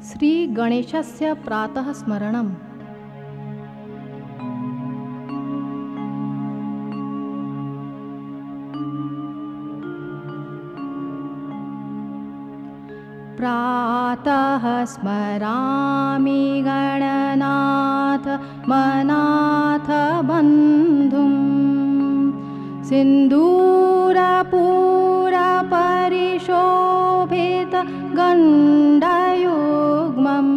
श्रीगणेशस्य प्रातः स्मरणम्। प्रातः स्मरामि गणनाथ मनाथ बन्धुं सिन्दूरपूरपरिशोभित गण्डयुग्मम्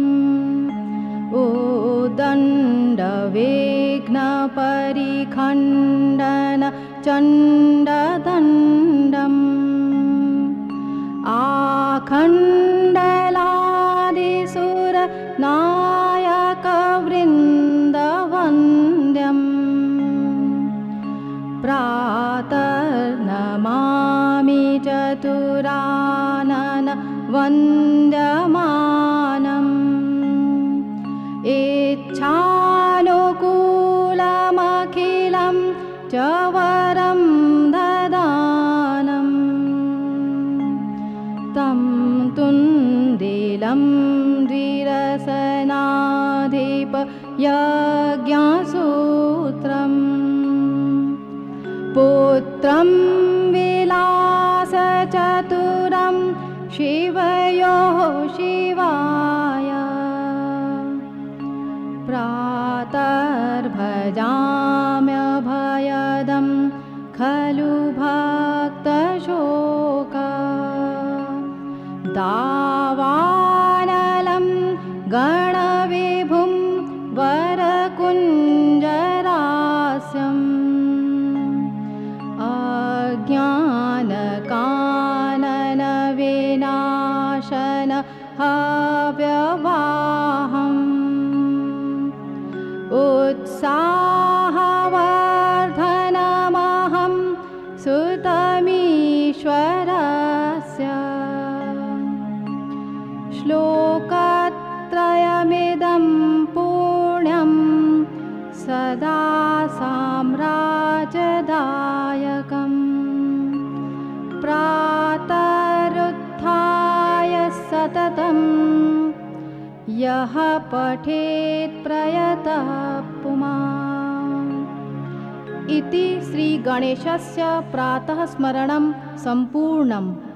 उद्दण्डविघ्नपरिखण्डन चण्डदण्डम् आखण्डलादिसुरनायकवृन्दवन्द्यम् प्रातर्नमामि चतुरानन वन्द्यमानम् इच्छानुकूलमखिलं च वरं ददानम् तं तुन्दिलं द्विरसनाधिप यज्ञसूत्रम् पुत्रं विलासचतुरं शिवयोः शिवाय प्रातर्भजाम्यभयदं खलु भक्तशोक दावानलं गणविभुं वरकुञ्जरास्यम् अज्ञानकाननविनाशन हव्यवाहम् उत्साहवर्धनमहं सुतमीश्वरस्य श्लोकत्रयमिदं पुण्यं सदा साम्राज्यदायकम् प्रातरुत्थाय सततं यः पठेत् प्रयतः पुमान्। इति श्रीगणेशस्य प्रातः स्मरणं सम्पूर्णम्।